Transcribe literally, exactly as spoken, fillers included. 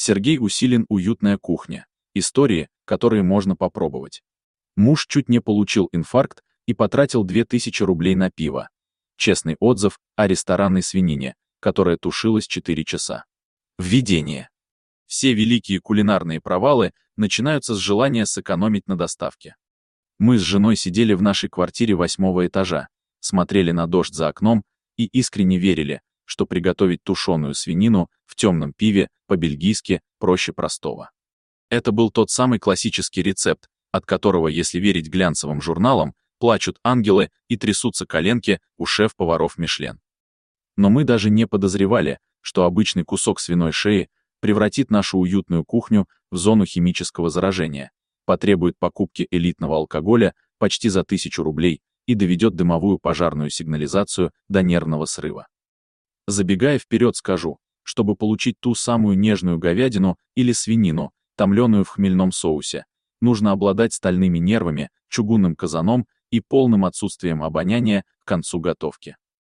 Сергей Усилин, «Уютная кухня». Истории, которые можно попробовать. Муж чуть не получил инфаркт и потратил две тысячи рублей на пиво. Честный отзыв о ресторанной свинине, которая тушилась четыре часа. Введение. Все великие кулинарные провалы начинаются с желания сэкономить на доставке. Мы с женой сидели в нашей квартире восьмого этажа, смотрели на дождь за окном и искренне верили, что приготовить тушеную свинину в темном пиве по-бельгийски проще простого. Это был тот самый классический рецепт, от которого, если верить глянцевым журналам, плачут ангелы и трясутся коленки у шеф-поваров Мишлен. Но мы даже не подозревали, что обычный кусок свиной шеи превратит нашу уютную кухню в зону химического заражения, потребует покупки элитного алкоголя почти за тысячу рублей и доведет дымовую пожарную сигнализацию до нервного срыва. Забегая вперед, скажу, чтобы получить ту самую нежную говядину или свинину, томленую в хмельном соусе, нужно обладать стальными нервами, чугунным казаном и полным отсутствием обоняния к концу готовки.